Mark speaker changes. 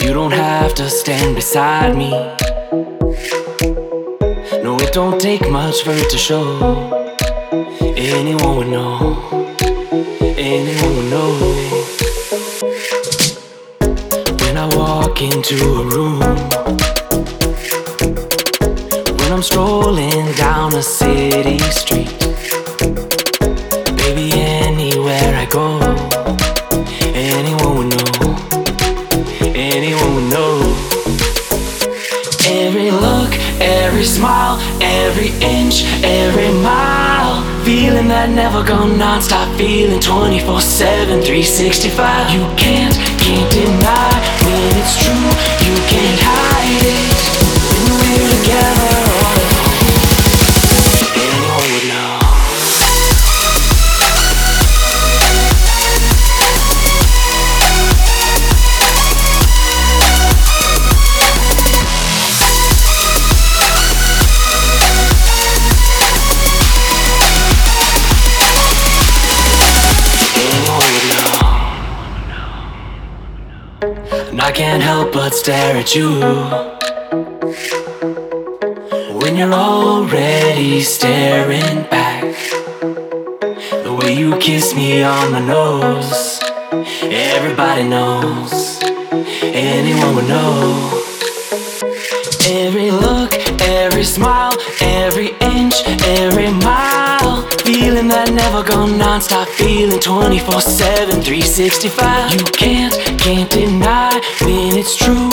Speaker 1: You don't have to stand beside me. No, it don't take much for it to show. Anyone would know. Anyone would know. When I walk into a room, when I'm strolling down a city street, baby, anywhere I go, anyone would know. Anyone would know. Every look, every smile, every inch, every mile, feeling that never gone non-stop, feeling 24/7, 365. You can't deny when it's true. You can't hide it when we're together all alone. Anyone would know. And I can't help but stare at you when you're already staring back. The way you kiss me on my nose, everybody knows. Anyone would know. Every look, every smile, every inch, every mile, feeling that never gone non-stop, feeling 24/7, 365. You can't deny when it's true.